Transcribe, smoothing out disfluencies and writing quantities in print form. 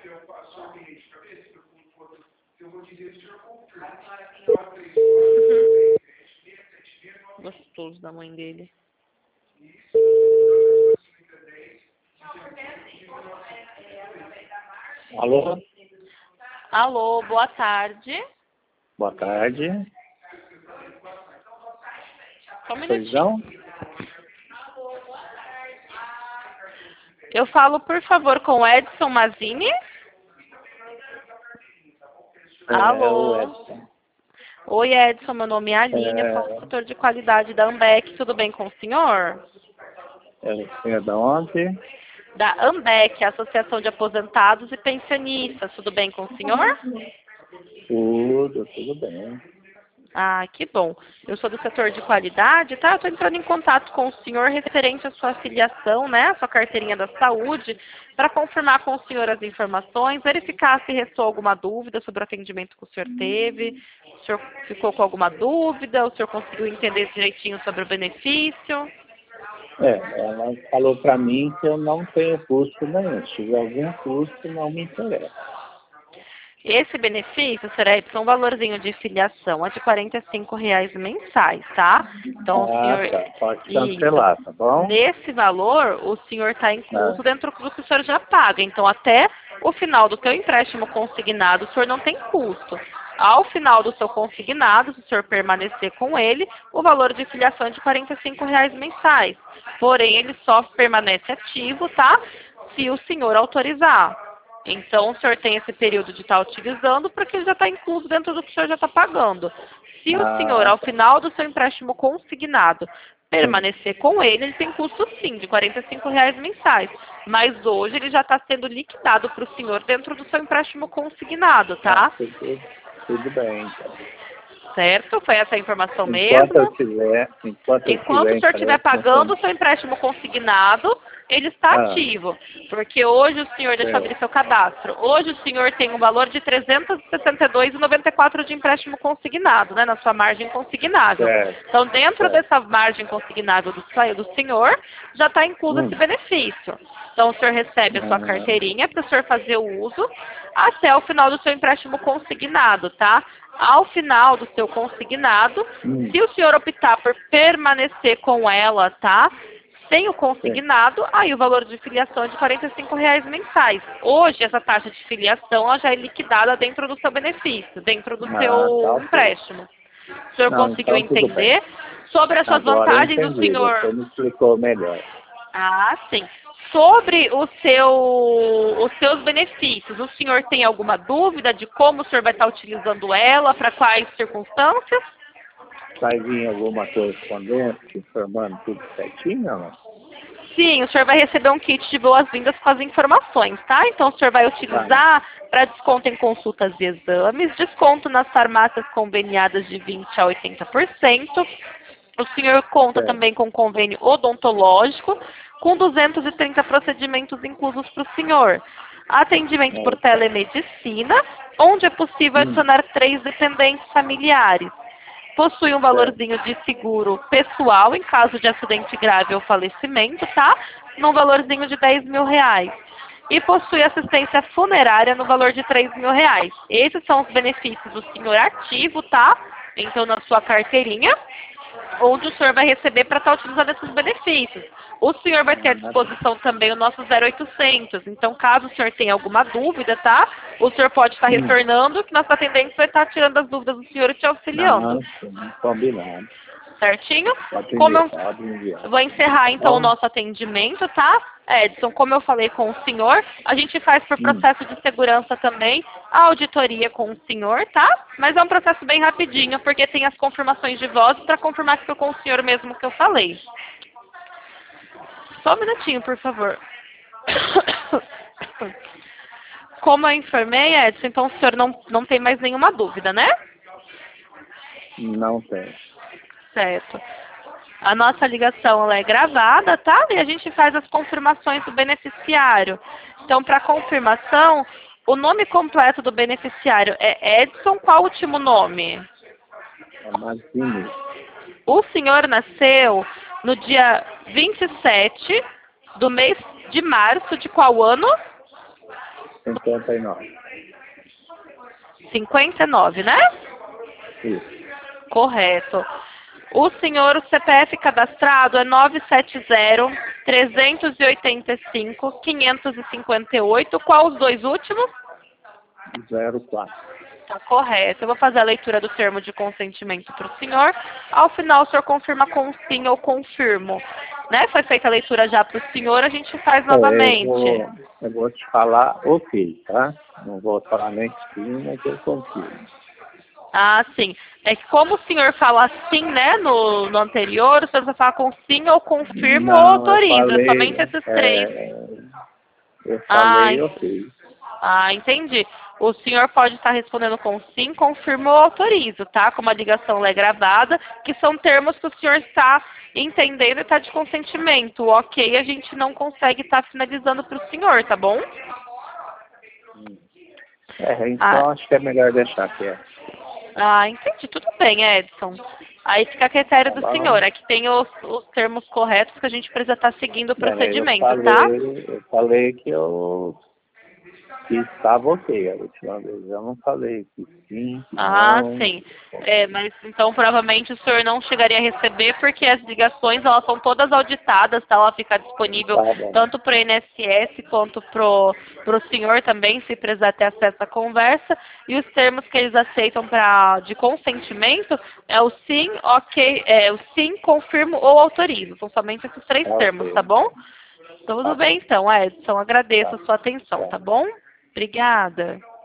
Gostoso da mãe dele. Alô? Alô, boa tarde. Boa tarde. Só um Poisão? minutinho. Eu falo, por favor, com o Edson Mazini. Alô? O Edson. Oi, Edson, meu nome é Aline, eu sou consultor de qualidade da Ambec. Tudo bem com o senhor? É da onde? Da Ambec, Associação de Aposentados e Pensionistas. Tudo bem com o senhor? Tudo bem. Ah, que bom. Eu sou do setor de qualidade, tá? Eu estou entrando em contato com o senhor referente à sua afiliação, né? A sua carteirinha da saúde, para confirmar com o senhor as informações, verificar se restou alguma dúvida sobre o atendimento que o senhor teve. O senhor ficou com alguma dúvida? O senhor conseguiu entender direitinho sobre o benefício? Ela falou para mim que eu não tenho custo nenhum. Se tiver algum custo, não me interessa. Esse benefício, será um valorzinho de filiação, é de R$ 45 mensais, tá? Então, o senhor... Tá. Pode Isso. cancelar, tá bom? Nesse valor, o senhor está incluso dentro do que o senhor já paga. Então, até o final do seu empréstimo consignado, o senhor não tem custo. Ao final do seu consignado, se o senhor permanecer com ele, o valor de filiação é de R$ 45 mensais. Porém, ele só permanece ativo, tá? Se o senhor autorizar. Então, o senhor tem esse período de estar utilizando porque ele já está incluso dentro do que o senhor já está pagando. Se o senhor, ao final do seu empréstimo consignado, permanecer com ele tem custo sim, de R$ 45 mensais. Mas hoje ele já está sendo liquidado para o senhor dentro do seu empréstimo consignado, tá? Tudo bem, então. Certo? Foi essa a informação mesmo? Enquanto o senhor estiver pagando o seu empréstimo consignado, ele está ativo. Porque hoje o senhor, deixa eu abrir seu cadastro, hoje o senhor tem um valor de R$ 362,94 de empréstimo consignado, né, na sua margem consignável. Então, dentro dessa margem consignável do senhor, já está incluso esse benefício. Então, o senhor recebe a sua carteirinha para o senhor fazer o uso até o final do seu empréstimo consignado, tá? Ao final do seu consignado, se o senhor optar por permanecer com ela, tá? Sem o consignado, aí o valor de filiação é de R$ 45 mensais. Hoje, essa taxa de filiação ela já é liquidada dentro do seu benefício, dentro do seu empréstimo. O senhor conseguiu entender sobre as suas vantagens do senhor? Você me explicou melhor. Ah, sim. Sobre os seus benefícios, o senhor tem alguma dúvida de como o senhor vai estar utilizando ela, para quais circunstâncias? Vai vir alguma correspondência informando tudo certinho ou não? Sim, o senhor vai receber um kit de boas-vindas com as informações, tá? Então, o senhor vai utilizar para desconto em consultas e exames, desconto nas farmácias conveniadas de 20% a 80%. O senhor conta também com convênio odontológico, com 230 procedimentos inclusos para o senhor. Atendimento por telemedicina, onde é possível adicionar 3 dependentes familiares. Possui um valorzinho de seguro pessoal em caso de acidente grave ou falecimento, tá? Num valorzinho de R$ 10.000. E possui assistência funerária no valor de R$ 3.000. Esses são os benefícios do senhor ativo, tá? Então, na sua carteirinha, onde o senhor vai receber para estar utilizando esses benefícios. O senhor vai ter à disposição também o nosso 0800. Então, caso o senhor tenha alguma dúvida, tá? O senhor pode estar retornando, que nosso atendente vai estar tirando as dúvidas do senhor e te auxiliando. Combinado. Certinho? Pode enviar. Eu vou encerrar, então, o nosso atendimento, tá? Edson, como eu falei com o senhor, a gente faz por processo de segurança também a auditoria com o senhor, tá? Mas é um processo bem rapidinho, porque tem as confirmações de voz para confirmar que foi com o senhor mesmo que eu falei. Só um minutinho, por favor. Como eu informei, Edson, então o senhor não tem mais nenhuma dúvida, né? Não tem. Certo. A nossa ligação ela é gravada, tá? E a gente faz as confirmações do beneficiário. Então, para confirmação, o nome completo do beneficiário é Edson, qual o último nome? É Mazini. O senhor nasceu no dia 27 do mês de março de qual ano? 59. 59, né? Isso. Correto. O senhor, o CPF cadastrado é 970-385-558. Qual os dois últimos? 04. Tá correto. Eu vou fazer a leitura do termo de consentimento para o senhor. Ao final, o senhor confirma com sim ou confirmo. Né? Foi feita a leitura já para o senhor, a gente faz novamente. Eu vou te falar ok, tá? Não vou falar nem sim, mas eu confirmo. Ah, sim. É que como o senhor fala sim, né, no anterior, o senhor vai falar com sim ou confirmo ou autoriza. Somente esses três. Eu falei ok. Entendi. O senhor pode estar respondendo com sim, confirmo ou autorizo, tá? Como a ligação é gravada, que são termos que o senhor está entendendo e está de consentimento. O ok a gente não consegue estar finalizando para o senhor, tá bom? Então acho que é melhor deixar quieto. Entendi. Tudo bem, Edson. Aí fica a critério do senhor. Aqui tem os termos corretos que a gente precisa estar seguindo o procedimento, tá? Eu falei que estava ok a última vez. Eu não falei que sim, que não. Sim. Mas então provavelmente o senhor não chegaria a receber porque as ligações elas são todas auditadas, tá? Ela fica disponível tanto para o INSS quanto pro senhor também, se precisar ter acesso à conversa. E os termos que eles aceitam de consentimento é o sim, ok, o sim, confirmo ou autorizo. São somente esses três termos, tá bom? Tudo bem então, Edson. Agradeço a sua atenção, tá bom? Obrigada.